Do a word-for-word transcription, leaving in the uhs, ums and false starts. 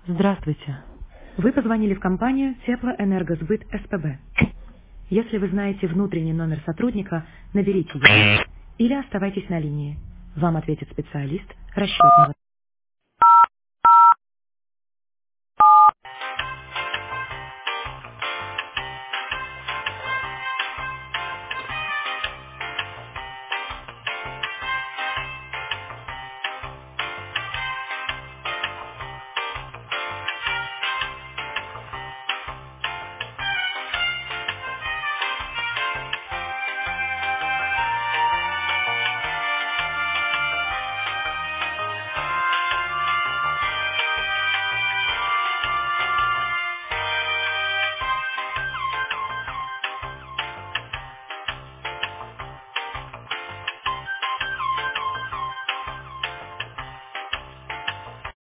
Здравствуйте. Вы позвонили в компанию Теплоэнергосбыт СПБ. Если вы знаете внутренний номер сотрудника, наберите его или оставайтесь на линии. Вам ответит специалист расчетного